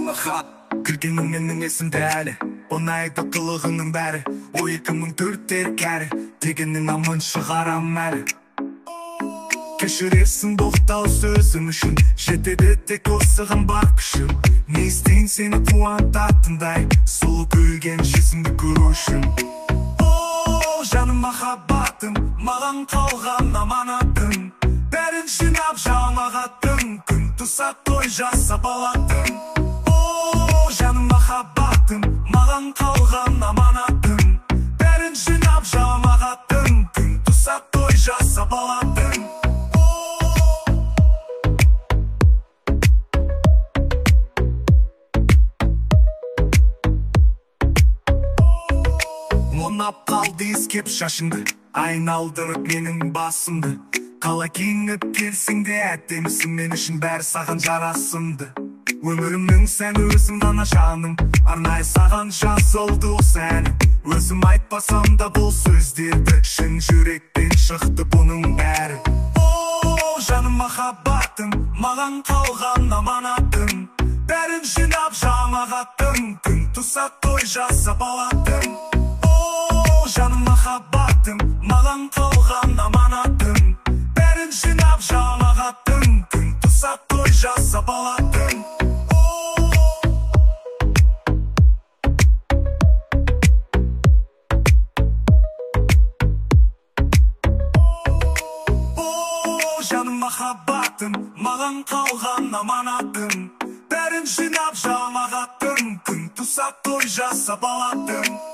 жаныма хат кіргенің менің есімде әлі ұнайды қылығының бәрі о 2004 кәрі дегеннің амын шығарам әлі кешіресің боқтау сөзім үшін жетеді тек осыған бар күшім не істейін сені қуантатындай сұлу күлген жүзіңді көру үшін о жаным махаббатым маған қалған аманатым бәрін жинап жамағаттың күн туса той жасап алатын о жаным махаббатым маған қалған аманатым бәрін жинап жамағаттың күн туса той жасап алатын ұнап қалды иіскеп шашыңды айналдырып менің басымды қалай киініп келсең де әдемісің мен үшін бәрі саған жарасымды өмірімнің сән өзім ғана жаным арнайы саған жазылды осы әнім өзім айтпасам да бұл сөздерді шын жүректен шықты бұның бәрі о жаным махаббатым маған қалған аманатым бәрін жинап жамағаттың күн туса той жасап алатын жаным махаббатым маған қалған аманатым бәрін жинап жамағаттың күн туса той жасап алатын о жаным махаббатым маған қалған аманатым бәрін жинап жамағаттың күн туса той жасап алатын